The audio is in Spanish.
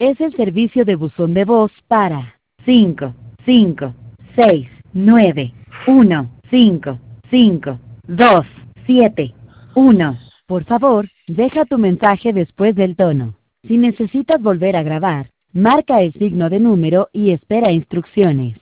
es el servicio de buzón de voz para 55691555271. Por favor, deja tu mensaje después del tono. Si necesitas volver a grabar, marca el signo de número y espera instrucciones.